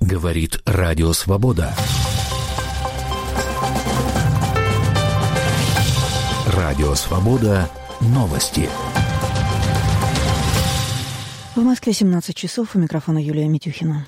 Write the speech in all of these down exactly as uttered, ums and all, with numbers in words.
Говорит Радио Свобода. Радио Свобода. Новости. В Москве семнадцать часов. У микрофона Юлия Митюхина.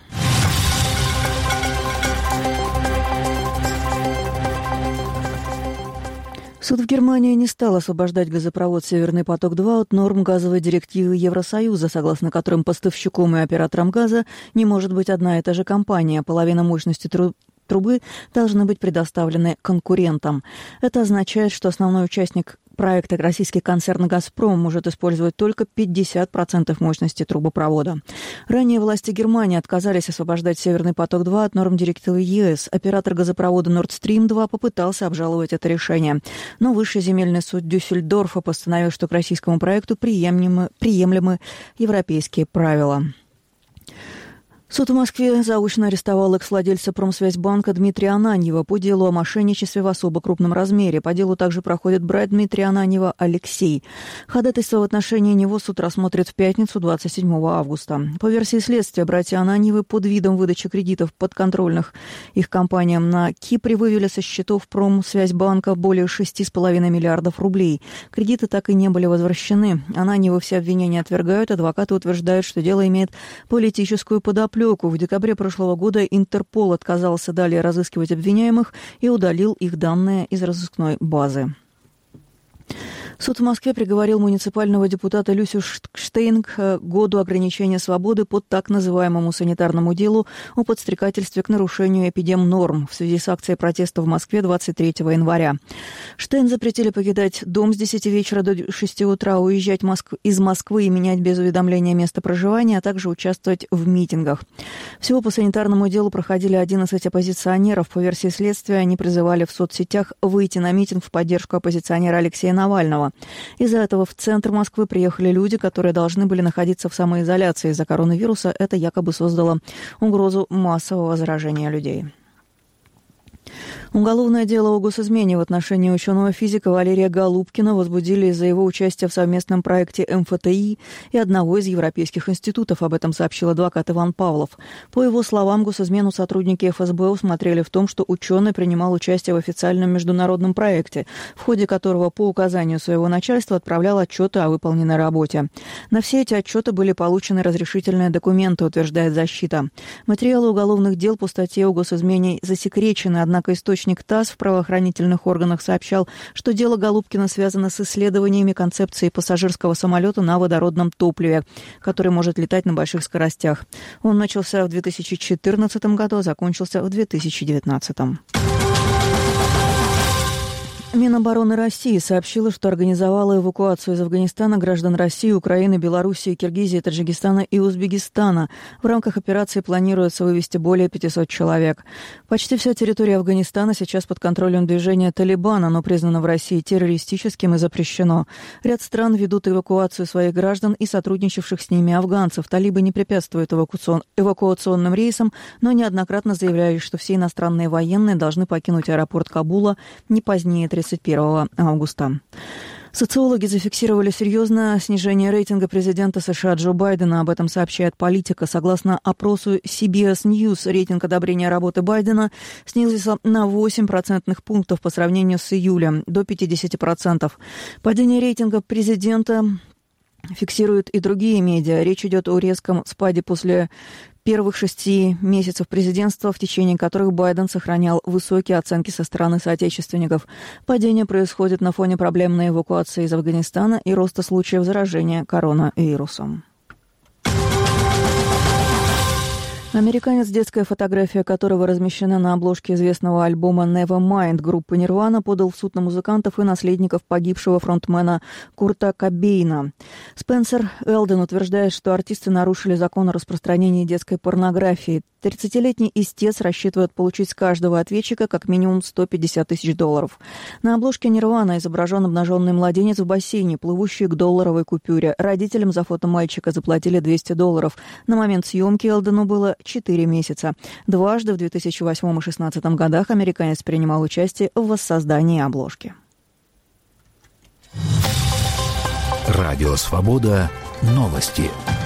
Суд в Германии не стал освобождать газопровод «Северный поток-два» от норм газовой директивы Евросоюза, согласно которым поставщиком и оператором газа не может быть одна и та же компания. Половина мощности тру- трубы должны быть предоставлены конкурентам. Это означает, что основной участник проекта, российский концерн «Газпром», может использовать только пятьдесят процентов мощности трубопровода. Ранее власти Германии отказались освобождать «Северный поток-два» от норм директивы ЕС. Оператор газопровода Nord Stream-два попытался обжаловать это решение. Но Высший земельный суд Дюссельдорфа постановил, что к российскому проекту приемлемы, приемлемы европейские правила. Суд в Москве заочно арестовал экс-владельца Промсвязьбанка Дмитрия Ананьева по делу о мошенничестве в особо крупном размере. По делу также проходит брат Дмитрия Ананьева Алексей. Ходатайство в отношении него суд рассмотрит в пятницу, двадцать седьмого августа. По версии следствия, братья Ананьевы под видом выдачи кредитов подконтрольных их компаниям на Кипре вывели со счетов Промсвязьбанка более шести с половиной миллиардов рублей. Кредиты так и не были возвращены. Ананьевы все обвинения отвергают. Адвокаты утверждают, что дело имеет политическую подоплеку. В декабре прошлого года Интерпол отказался далее разыскивать обвиняемых и удалил их данные из разыскной базы. Суд в Москве приговорил муниципального депутата Люсю Штейн к году ограничения свободы по так называемому санитарному делу о подстрекательстве к нарушению эпидемнорм в связи с акцией протеста в Москве двадцать третьего января. Штейн запретили покидать дом с десяти вечера до шести утра, уезжать из Москвы и менять без уведомления место проживания, а также участвовать в митингах. Всего по санитарному делу проходили одиннадцать оппозиционеров. По версии следствия, они призывали в соцсетях выйти на митинг в поддержку оппозиционера Алексея Навального. Из-за этого в центр Москвы приехали люди, которые должны были находиться в самоизоляции из-за коронавируса. Это якобы создало угрозу массового заражения людей. Уголовное дело о госизмене в отношении ученого-физика Валерия Голубкина возбудили из-за его участия в совместном проекте эм эф тэ и и одного из европейских институтов. Об этом сообщил адвокат Иван Павлов. По его словам, госизмену сотрудники эф эс бэ усмотрели в том, что ученый принимал участие в официальном международном проекте, в ходе которого по указанию своего начальства отправлял отчеты о выполненной работе. На все эти отчеты были получены разрешительные документы, утверждает защита. Материалы уголовных дел по статье о госизмене засекречены, однако источник ТАСС в правоохранительных органах сообщал, что дело Голубкина связано с исследованиями концепции пассажирского самолета на водородном топливе, который может летать на больших скоростях. Он начался в две тысячи четырнадцатом году, а закончился в две тысячи девятнадцатом. Минобороны России сообщила, что организовала эвакуацию из Афганистана граждан России, Украины, Белоруссии, Киргизии, Таджикистана и Узбекистана. В рамках операции планируется вывести более пятисот человек. Почти вся территория Афганистана сейчас под контролем движения Талибана, но признана в России террористическим и запрещено. Ряд стран ведут эвакуацию своих граждан и сотрудничавших с ними афганцев. Талибы не препятствуют эвакуацион... эвакуационным рейсам, но неоднократно заявляли, что все иностранные военные должны покинуть аэропорт Кабула не позднее тридцать первого августа. Социологи зафиксировали серьезное снижение рейтинга президента США Джо Байдена. Об этом сообщает Политика. Согласно опросу си би эс News, рейтинг одобрения работы Байдена снизился на восемь процентных пунктов по сравнению с июлем, до пятьдесят процентов. Падение рейтинга президента фиксируют и другие медиа. Речь идет о резком спаде после первых шести месяцев президентства, в течение которых Байден сохранял высокие оценки со стороны соотечественников. Падение происходит на фоне проблемной эвакуации из Афганистана и роста случаев заражения коронавирусом. Американец, детская фотография которого размещена на обложке известного альбома Nevermind группы Nirvana, подал в суд на музыкантов и наследников погибшего фронтмена Курта Кобейна. Спенсер Элден утверждает, что артисты нарушили закон о распространении детской порнографии. тридцатилетний истец рассчитывает получить с каждого ответчика как минимум сто пятьдесят тысяч долларов. На обложке Nirvana изображен обнаженный младенец в бассейне, плывущий к долларовой купюре. Родителям за фото мальчика заплатили двести долларов. На момент съемки Элдену было четыре месяца. Дважды в две тысячи восьмом и две тысячи шестнадцатом годах американец принимал участие в воссоздании обложки. Радио Свобода. Новости.